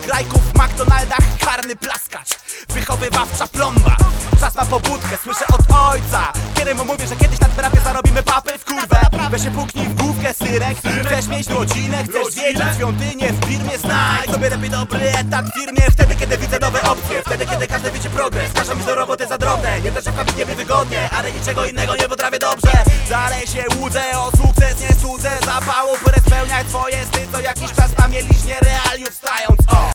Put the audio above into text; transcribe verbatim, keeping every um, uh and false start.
grajków w McDonaldach, karny plaskacz, wychowywawcza plomba. Czas na pobudkę, słyszę od ojca, kiedy mu mówię, że kiedyś na terapię zarobimy papy w kurwę. Weź się puknij w główkę, syrek. Chcesz mieć rodzinę, chcesz wiedzieć świątynię w firmie, znajdź sobie lepiej dobry etat w firmie. Wtedy, kiedy widzę nowe opcje, wtedy, kiedy każdy widzi progres. Każą mi do roboty za drobne, nie też jak nie mi wygodnie, ale niczego innego nie potrafię dobrze. Dalej się łudzę o sukces, nie słudzę zapału, by spełniać twoje sny, co jakiś czas na mieliźnie realiów stają.